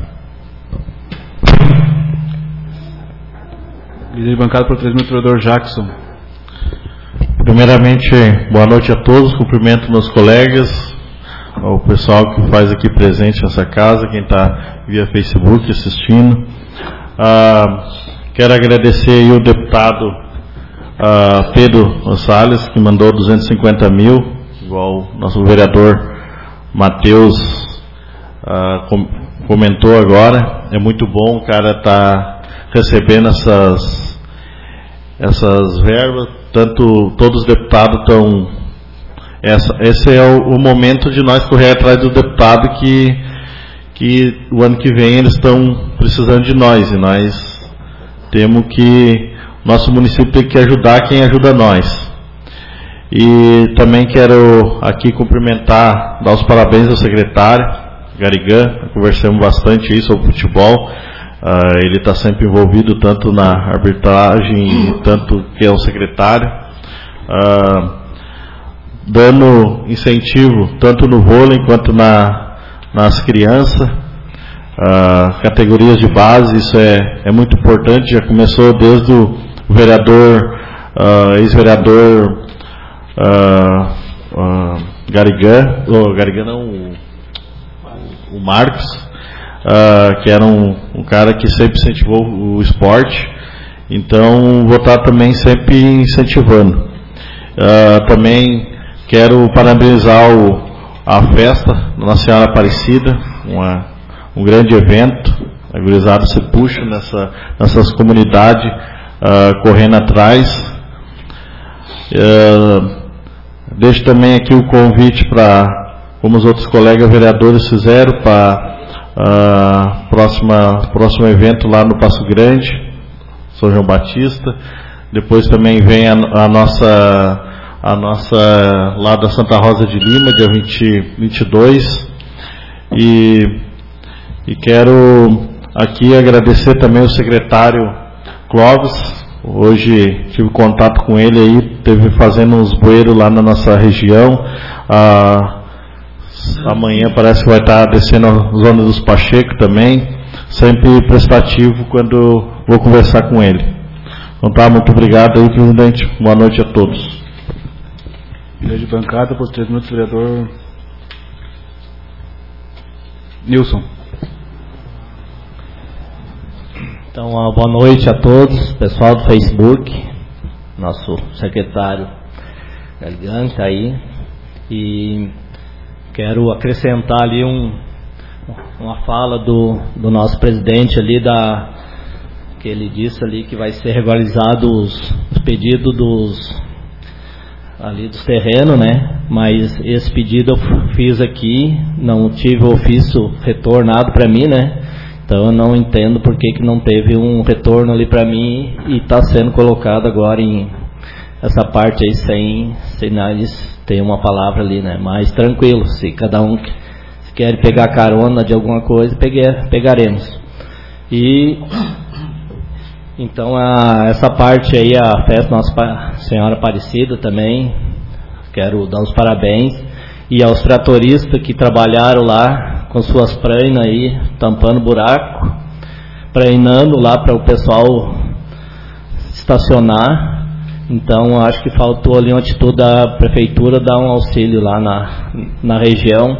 Líder de bancada por três minutos, vereador Jackson. Primeiramente, boa noite a todos, cumprimento meus colegas, ao pessoal que faz aqui presente nessa casa, quem está via Facebook assistindo. Ah, quero agradecer aí o deputado ah, Pedro Gonçalves, que mandou duzentos e cinquenta mil, igual o nosso vereador Matheus ah, com, comentou agora. É muito bom o cara estar tá recebendo essas, essas verbas, tanto todos os deputados estão. Essa, esse é o, o momento de nós correr atrás do deputado que, que o ano que vem eles estão precisando de nós, e nós temos que, nosso município tem que ajudar quem ajuda nós. E também quero aqui cumprimentar, dar os parabéns ao secretário Garigã, conversamos bastante aí sobre futebol. Uh, ele está sempre envolvido tanto na arbitragem, tanto que é o secretário, uh, dando incentivo tanto no vôlei quanto na, nas crianças, uh, categorias de base. Isso é, é muito importante. Já começou desde o vereador, uh, ex-vereador uh, uh, Garigã, oh, Garigã não, o, o Marcos, uh, que era um, um cara que sempre incentivou o esporte, então vou estar também sempre incentivando. Uh, também quero parabenizar o, a festa da Nossa Senhora Aparecida, uma, um grande evento. A gurizada se puxa nessa, nessas comunidades, uh, correndo atrás. Uh, deixo também aqui o convite para, como os outros colegas vereadores fizeram, para uh, próxima próximo evento lá no Passo Grande, São João Batista. Depois também vem a, a nossa a nossa lá da Santa Rosa de Lima, dia vinte, vinte e dois. E, e quero aqui agradecer também o secretário Clóvis. Hoje tive contato com ele aí, teve fazendo uns bueiros lá na nossa região. Ah, amanhã parece que vai estar descendo a zona dos Pacheco também. Sempre prestativo quando vou conversar com ele. Então tá, muito obrigado aí, presidente. Boa noite a todos. Líder de bancada, por três minutos, vereador Nilson. Então, uma boa noite a todos, pessoal do Facebook, nosso secretário Galgan está aí, e quero acrescentar ali um, uma fala do, do nosso presidente ali, da, que ele disse ali que vai ser regularizado os, os pedidos dos, ali dos terrenos, né? Mas esse pedido eu fiz aqui, não tive o ofício retornado para mim, né? Então eu não entendo por que, que não teve um retorno ali para mim e está sendo colocado agora em essa parte aí sem, sem nós ter uma palavra ali, né? Mas tranquilo, se cada um se quer pegar carona de alguma coisa, pegue, pegaremos. E então a, essa parte aí, a festa Nossa Senhora Aparecida também, quero dar os parabéns. E aos tratoristas que trabalharam lá com suas prainas aí, tampando buraco, prainando lá para o pessoal estacionar. Então acho que faltou ali uma atitude da prefeitura dar um auxílio lá na, na região.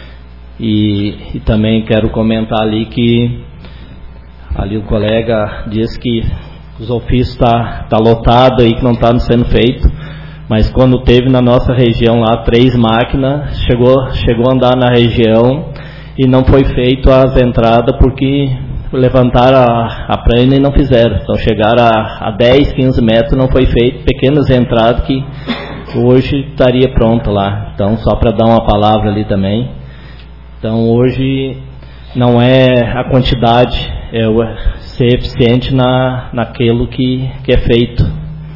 E, e também quero comentar ali que ali o colega disse que os ofícios tá, tá lotado aí, que não está sendo feito. Mas quando teve na nossa região lá três máquinas, chegou, chegou a andar na região e não foi feito as entradas porque levantaram a, a prana e não fizeram. Então chegaram a, a dez, quinze metros, não foi feito, pequenas entradas que hoje estaria pronto lá. Então só para dar uma palavra ali também. Então hoje não é a quantidade, é o ser eficiente na, naquilo que, que é feito.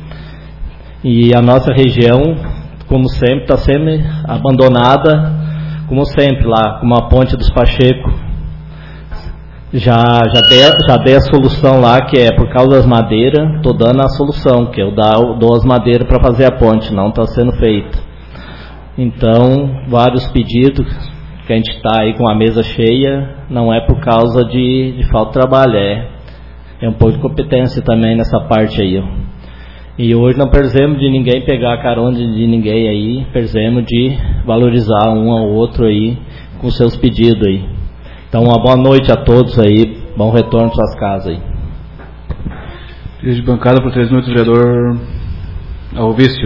E a nossa região, como sempre, está sempre abandonada, como sempre lá, como a Ponte dos Pacheco. Já, já, dei, já dei a solução lá, que é por causa das madeiras, estou dando a solução, que eu dou, dou as madeiras para fazer a ponte, não está sendo feita. Então, vários pedidos, que a gente está aí com a mesa cheia, não é por causa de, de falta de trabalho, é, é um pouco de competência também nessa parte aí. E hoje não precisamos de ninguém pegar carona de, de ninguém aí, precisamos de valorizar um ao outro aí com seus pedidos aí. Então uma boa noite a todos aí, bom retorno às suas casas aí. Líder de bancada por três minutos, vereador Alvício.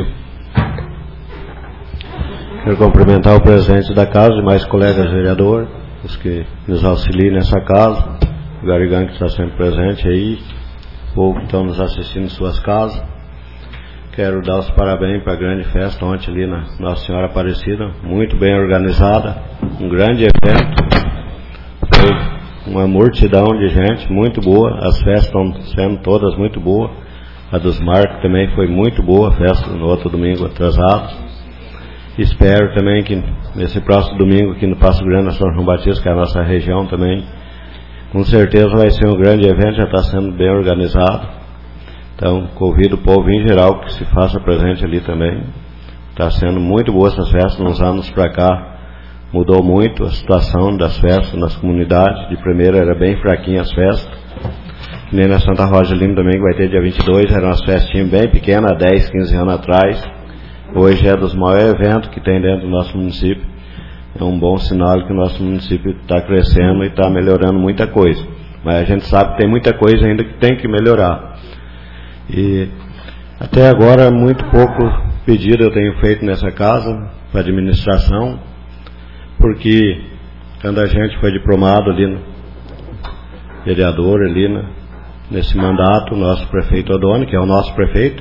Quero cumprimentar o presidente da casa e mais colegas vereadores, os que nos auxiliam nessa casa, o Garigão que está sempre presente aí, o povo que estão nos assistindo em suas casas. Quero dar os parabéns para a grande festa ontem ali na Nossa Senhora Aparecida, muito bem organizada, um grande evento, foi uma multidão de gente, muito boa, as festas estão sendo todas muito boas, a dos Marcos também foi muito boa, a festa no outro domingo atrasado. Espero também que nesse próximo domingo aqui no Passo Grande, na São João Batista, que é a nossa região também, com certeza vai ser um grande evento, já está sendo bem organizado. Então, convido o povo em geral que se faça presente ali também. Está sendo muito boa essas festas, uns anos para cá mudou muito a situação das festas nas comunidades. De primeira era bem fraquinha as festas, que nem na Santa Rosa de Lima também, que vai ter dia vinte e dois, eram umas festinhas bem pequenas, há dez, quinze anos atrás. hoje é dos maiores eventos que tem dentro do nosso município. É um bom sinal que o nosso município está crescendo e está melhorando muita coisa. Mas a gente sabe que tem muita coisa ainda que tem que melhorar. E até agora, muito pouco pedido eu tenho feito nessa casa para administração, porque quando a gente foi diplomado ali no vereador, ali no, nesse mandato, o nosso prefeito Odoni, que é o nosso prefeito,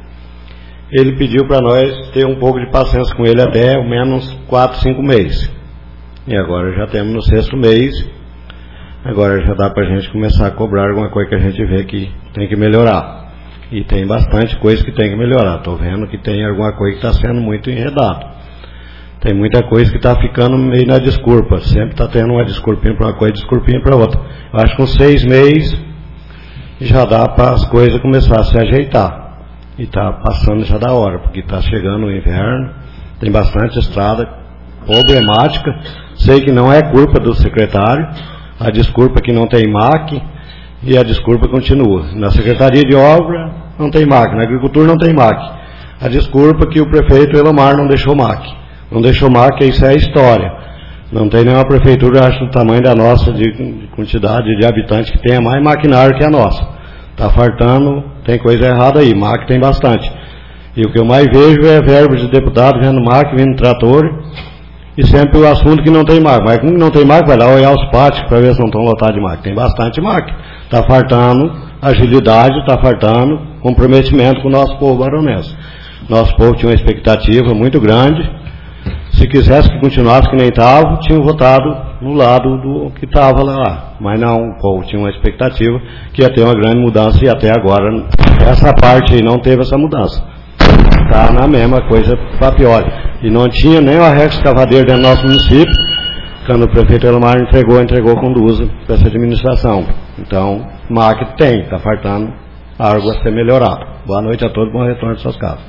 ele pediu para nós ter um pouco de paciência com ele até ao menos quatro, cinco meses. E agora já temos no sexto mês, agora já dá para a gente começar a cobrar alguma coisa que a gente vê que tem que melhorar. E tem bastante coisa que tem que melhorar. Estou vendo que tem alguma coisa que está sendo muito enredado. Tem muita coisa que está ficando meio na desculpa. Sempre está tendo uma desculpinha para uma coisa, desculpinha para outra. Eu acho que com seis meses já dá para as coisas começar a se ajeitar. E está passando já da hora, porque está chegando o inverno, tem bastante estrada problemática. Sei que não é culpa do secretário, a desculpa é que não tem M A C e a desculpa continua. Na Secretaria de Obra não tem M A C, na Agricultura não tem M A C. A desculpa é que o prefeito Elomar não deixou M A C. Não deixou M A C, isso é história. Não tem nenhuma prefeitura, acho, do tamanho da nossa, de, de quantidade de habitantes, que tenha mais maquinário que a nossa. Está fartando, tem coisa errada aí, M A C tem bastante. E o que eu mais vejo é verbos de deputado vendo M A C, vindo trator, e sempre o assunto que não tem M A C. Mas como não tem M A C, vai lá olhar os pátios para ver se não estão lotados de M A C. Tem bastante M A C. Está fartando agilidade, está fartando comprometimento com o nosso povo baronense. Nosso povo tinha uma expectativa muito grande. Se quisesse que continuasse que nem estava, tinham votado no lado do que estava lá. Mas não, o povo tinha uma expectativa que ia ter uma grande mudança e até agora essa parte aí não teve essa mudança. Está na mesma coisa para pior. E não tinha nem o arreco escavadeiro dentro do nosso município. Quando o prefeito Elomar entregou, entregou com duas para essa administração. Então, M A C tem, está faltando algo a ser melhorado. Boa noite a todos, bom retorno de suas casas.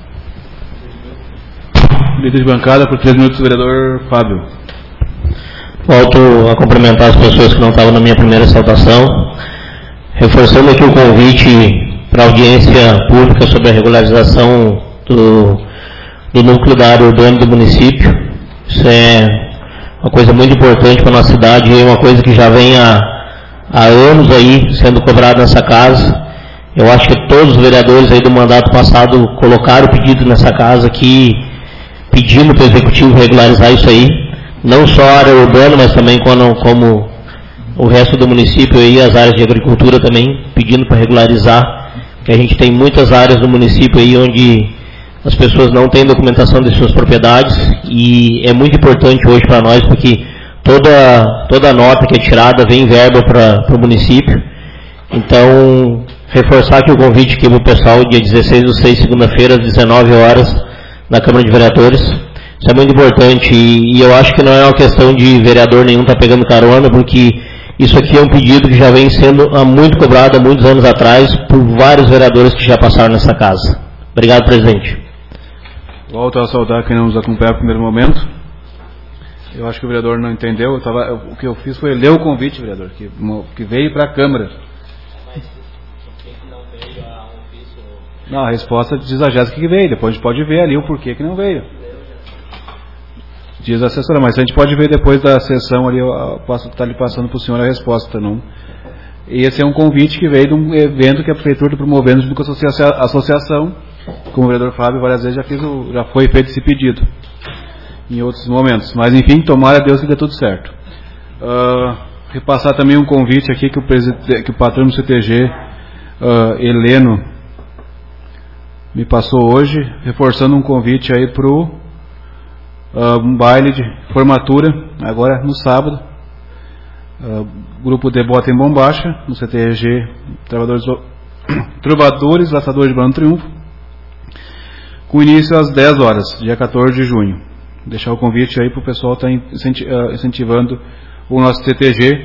Líder de bancada, por três minutos, o vereador Fábio. Volto a cumprimentar as pessoas que não estavam na minha primeira saudação, reforçando aqui o convite para a audiência pública sobre a regularização do, do núcleo da área urbana do município. Isso é uma coisa muito importante para a nossa cidade, é uma coisa que já vem há, há anos aí sendo cobrada nessa casa. Eu acho que todos os vereadores aí do mandato passado colocaram o pedido nessa casa aqui, pedindo para o Executivo regularizar isso aí, não só a área urbana, mas também como, como o resto do município e as áreas de agricultura também, pedindo para regularizar, que a gente tem muitas áreas do município aí onde as pessoas não têm documentação de suas propriedades, e é muito importante hoje para nós, porque toda, toda a nota que é tirada vem verba para o município. Então, reforçar aqui o convite aqui para o pessoal, dia dezesseis do seis, segunda-feira, às dezenove horas, na Câmara de Vereadores. Isso é muito importante, e, e eu acho que não é uma questão de vereador nenhum estar tá pegando carona, porque isso aqui é um pedido que já vem sendo há muito cobrado, há muitos anos atrás, por vários vereadores que já passaram nessa casa. Obrigado, presidente. Volto a saudar quem não nos acompanha no primeiro momento. Eu acho que o vereador não entendeu. Eu tava, eu, o que eu fiz foi ler o convite, vereador, que, que veio para a Câmara. Não, a resposta diz a Jéssica que veio. Depois a gente pode ver ali o porquê que não veio. Diz a assessora, mas a gente pode ver depois da sessão ali, eu posso estar lhe passando para o senhor a resposta, não? E esse é um convite que veio de um evento que a Prefeitura está promovendo junto com a associação. Como o vereador Fábio várias vezes já, fez o, já foi feito esse pedido em outros momentos. Mas enfim, tomara a Deus que dê tudo certo. Uh, repassar também um convite aqui que o, que o patrão do C T G, uh, Heleno, me passou hoje, reforçando um convite aí para uh, um baile de formatura, agora no sábado. Uh, grupo Debota em Bombacha, no C T G Trovadores, Trovadores Laçadores de Bando Triunfo, com início às dez horas, dia quatorze de junho. Deixar o convite aí para o pessoal estar tá incentivando o nosso C T G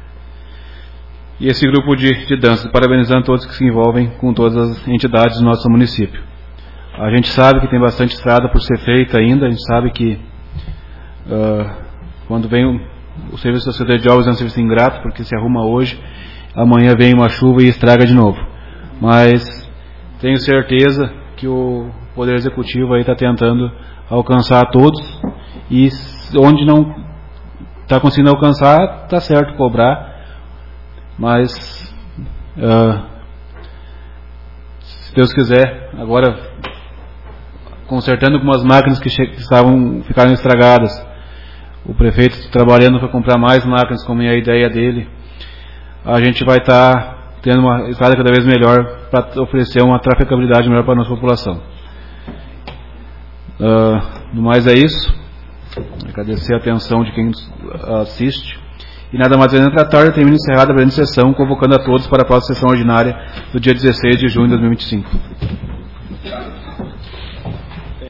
e esse grupo de, de dança, parabenizando todos que se envolvem com todas as entidades do nosso município. A gente sabe que tem bastante estrada por ser feita ainda, a gente sabe que uh, quando vem o, o serviço da Secretaria de Obras é um serviço ingrato, porque se arruma hoje, amanhã vem uma chuva e estraga de novo. Mas tenho certeza que o Poder Executivo aí está tentando alcançar todos, e onde não está conseguindo alcançar, está certo cobrar, mas uh, se Deus quiser, agora consertando algumas máquinas que, che- que estavam, ficaram estragadas, o prefeito trabalhando para comprar mais máquinas, como é a ideia dele, a gente vai estar tá tendo uma estrada cada vez melhor para oferecer uma trafegabilidade melhor para a nossa população. Uh, no mais é isso. Agradecer a atenção de quem assiste. E nada mais devendo tratar, termino encerrada a presente sessão, convocando a todos para a próxima sessão ordinária do dia dezesseis de junho de dois mil e vinte e cinco.